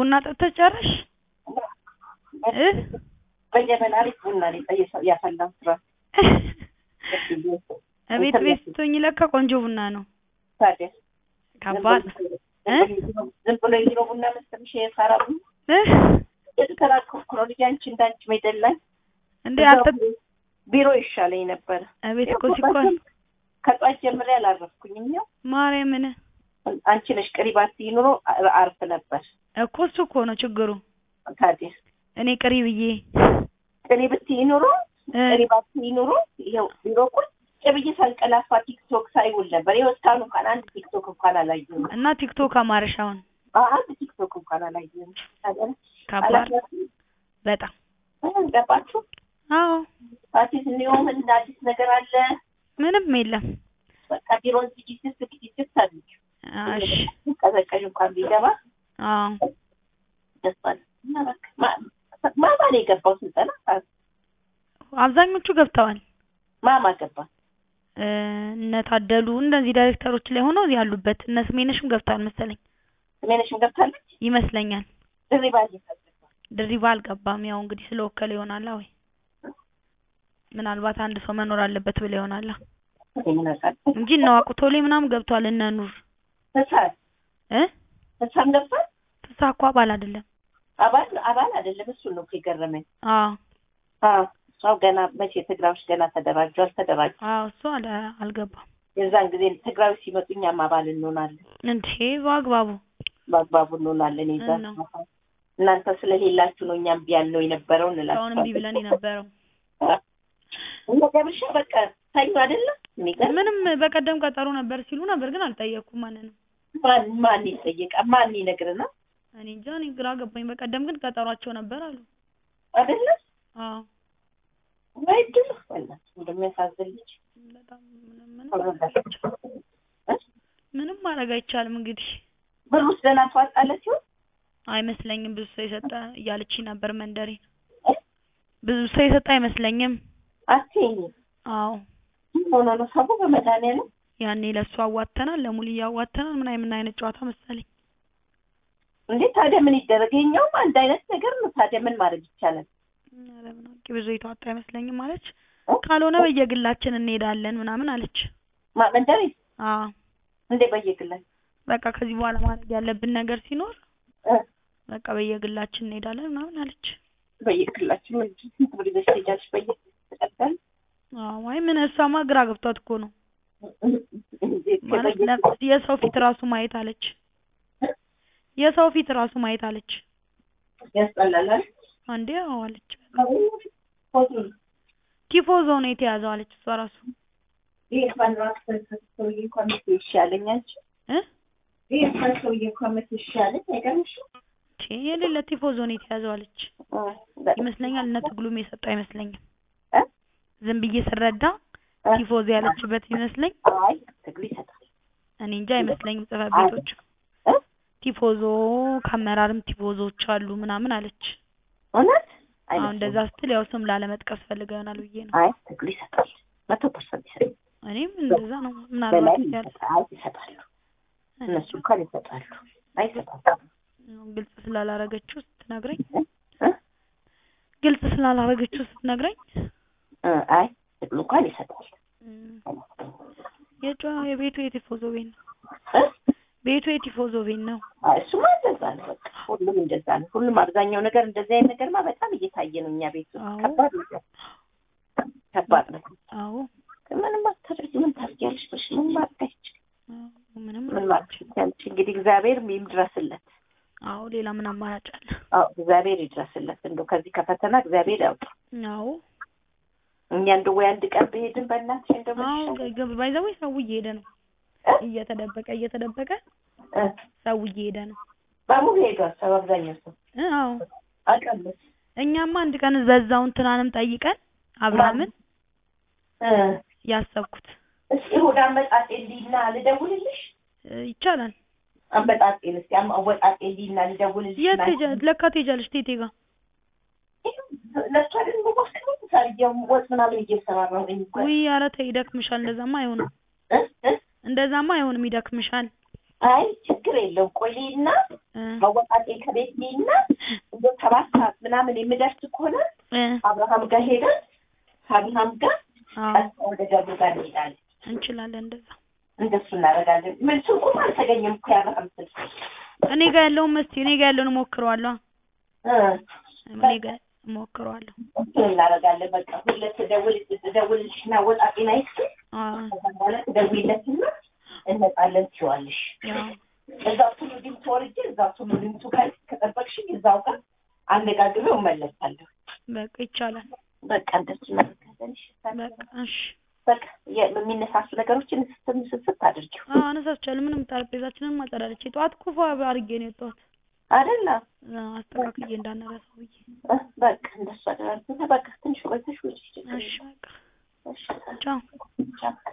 ቡና ጠጥተሽ ጨረሽ? በጀበና ላይ ቡና ላይ ያፈላው ስራ እቤት ስትሆኚ ለካ ቆንጆ ቡና ነው። ታዲያ ከባድ ዝም ብሎ ይሮ ቡና መሰለሽ የፈራው የተራከኩ ነው ልጅ እንዳንቺ መይደላኝ እንዴ አጥብ ቢሮ ይሻለኝ ነበር። እቤት እኮ ሲኮን ከጧት ጀምሬ አላረፍኩኝም። ነው ማርያምን አንቺ ነሽ ቅሪባት ይኑሮ አርፍ ነበር እኮ እሱ እኮ ነው ችግሩ። ታዲያ እኔ ቅሪ ብዬ ቅሪብት ይኑሮ ቅሪባት ይኑሮ ይሄው ቢሮ ቁጭ ብዬ ሳንቀላፋ ቲክቶክ ሳይውል ነበር። ይሄው እስካሁን እንኳን አንድ ቲክቶክ እንኳን አላየሁም። እና ቲክቶክ አማርሻውን አንድ ቲክቶክ እንኳን አላየሁም። ታዲያ ከባድ በጣም ገባችሁ? አዎ አዲስ ነው ምን አዲስ ነገር አለ? ምንም የለም። በቃ ቢሮን ዝግጅት ታድርጊ። እሺ ከዘቀኝ እንኳን ቢገባ ደስታል እና በቃ ማማ ነው የገባው ስልጠና። አብዛኞቹ ገብተዋል። ማማ ገባ እነ ታደሉ እንደዚህ ዳይሬክተሮች ላይ ሆነው ያሉበት እነ ስሜነሽም ገብተዋል መሰለኝ። ስሜነሽም ገብታለች ይመስለኛል። ድሪባ አልገባም። ያው እንግዲህ ስለወከለ ይሆናል ወይ ምናልባት አንድ ሰው መኖር አለበት ብለ ይሆናል እንጂ ነው አቁቶሌ ምናምን ገብቷል። እነ ኑር ተሳም ነበር ተሳኳ አባል አይደለም አይደለም። እሱ ነው ከገረመኝ። ሰው ገና መቼ ትግራውሽ ገና ተደራጁ አልተደራጁ? እሱ አልገባም። የዛን ጊዜ ትግራው ሲመጡኛም አባል እንሆናለን እንዴ በአግባቡ እንሆናለን። ይዛን እናንተ ስለሌላችሁ ነው እኛም ቢያለው የነበረው እንላለን። አሁንም ቢብለን የነበረው ገብርሻ በቃ ታዩ አይደለም። ምንም በቀደም ቀጠሮ ነበር ሲሉ ነበር ግን አልጠየኩም። ማን ይጠየቃ? ማን ይነግርና? እኔ እንጃ እኔ ግራ ገባኝ። በቀደም ግን ቀጠሯቸው ነበር አሉ አይደለም? ወይ ድረስ ወላሂ እንደሚያሳዝን ልጅ በጣም ምንም ማድረግ አይቻልም። እንግዲህ ብሩስ ደህና ተዋጣለት ይሁን አይመስለኝም። ብዙ ሰው የሰጠ እያለች ነበር መንደሬ። ብዙ ሰው የሰጠ አይመስለኝም። አትይኝ ሆኖ ነው ሰው በመድኃኒዓለም ያኔ ለሱ አዋተናል ለሙልያ አዋተናል ምን አይነት ጨዋታ መሰለኝ። እንዴ ታዲያ ምን ይደረግ? የኛውም አንድ አይነት ነገር ነው። ታዲያ ምን ማድረግ ይቻላል? ለምን ብዙ የተዋጣ አይመስለኝም ማለች። ካልሆነ በየግላችን እንሄዳለን ምናምን አለች። መንደሬ እንዴ በየግላችን በቃ ከዚህ በኋላ ማድረግ ያለብን ነገር ሲኖር በቃ በየግላችን እንሄዳለን ምናምን አለች። በየግላችን ምን ስንት ብር ይዘሽ በየግላችን? አይ ምን እሷማ ግራ ገብቷት እኮ ነው ማለት የሰው ፊት ራሱ ማየት አለች። የሰው ፊት ራሱ ማየት አለች። ያስጠላል አንዴ አለች። ቲፎዞ ነው የተያዘው አለች እሷ ራሱ። ይሄ ኮንትራክት ሰውዬ ኮሚቴ ይሻለኛል ይሄ ሰውዬ ኮሚቴ ይሻለኝ አይገርምሽ? የሌለ ቲፎዞ ነው የተያዘው አለች ይመስለኛል። እነ ትግሉም የሰጠው አይመስለኝም። ዝም ብዬ ስረዳ ቲፎዞ ያለችበት ይመስለኝ። አይ ትግሉ ይሰጣል እኔ እንጃ አይመስለኝም። ጽፈት ቤቶች ቲፎዞ ከአመራርም ቲፎዞች አሉ ምናምን አለች። እውነት እንደዛ ስትል ያው ስም ላለመጥቀስ ፈልገው ይሆናል ብዬ ነው። አይ ትግሉ ይሰጣል 100% ይሰጣል። እኔም እንደዛ ነው ምናልባት ይሰጣሉ እነሱ እንኳን ይሰጣሉ። አይሰጣም ግልጽ ስላላረገችው ስትነግረኝ አይ ትግሉ እንኳን ይሰጣል። የቤቱ የቲፎዞ ቤት ነው። ቤቱ የቲፎዞ ቤት ነው። እሱማ እንደዛ ነው። በቃ ሁሉም እንደዛ ነው። ሁሉም አብዛኛው ነገር እንደዛ አይነት ነገርማ በጣም እየታየ ነው እኛ ቤት ውስጥ። ከባድ ነው። ምንም አታደርጊ ምን ታርጊያለሽ? ምን ማድረግ ምንም እንግዲህ እግዚአብሔር ይድረስለት። ሌላ ምን አማራጭ አለ? እግዚአብሔር ይድረስለት። እንደው ከዚህ ከፈተና እግዚአብሔር ያውጣ። እኛ እንደው ወይ አንድ ቀን በሄድን በእናትሽ እንደው ባይዘው ሰው እየሄደ ነው እየተደበቀ ሰው እየሄደ ነው። በሙሉ ሄዷል ሰው አብዛኛው ሰው። አቀለስ እኛማ አንድ ቀን በዛው እንትናንም ጠይቀን አብራምን ያሰብኩት እስኪ ወደ አመጣጤ ሊና ልደውልልሽ ይቻላል። አመጣጤ እስኪ አወጣጤ ሊና ልደውልልሽ። ለካ ትሄጃለሽ ቴቴ ጋር ለካ ደግሞ ታሪያው ወጥ ምናምን እየሰራራው እንኳን ኧረ ተይ ይደክምሻል። እንደዛማ አይሆንም ይደክምሻል። አይ ችግር የለውም ቆይና አወጣጤ ከቤት ነይና እንደ 7 ሰዓት ምናምን የምደርስ ከሆነ አብርሃም ጋር ሄደን አብርሃም ጋር ወደ ደብረ ጋር እንሄዳለን እንችላለን እንደሱ እናደርጋለን ምን ሱቁም አልተገኘም እኮ ያብርሃም ስልክ እኔ ጋር ያለው መስቲ እኔ ጋር ያለውን ሞክረዋለሁ እኔ ጋር ሞክረዋለሁ እናደርጋለን በቃ ሁለት ደውልልሽና ወጣጤና ይስጥ ማለት ደውልለትና እንመጣለን ትይዋለሽ እዛው ትሉዲም ተወርጄ እዛው ትሉዲም ከጠበቅሽ እዛው ጋር አነጋግሬው እመለሳለሁ በቃ ይቻላል በቃ እንደሱ እናደርጋለን በቃ እሺ በቃ የሚነሳሱ ነገሮችን ስብስብ አድርጊው አነሳቻለሁ ምንም ጠረጴዛችንን ማጠራለች ጧት ኩፋ አድርጌ ነው የጧት አይደለ አስተካክዬ እንዳነረሳው ብዬ በቃ እንደሱ አደረግኩ በቃ ትንሽ ቆይተሽ ወጪ እሺ በቃ እሺ ቻው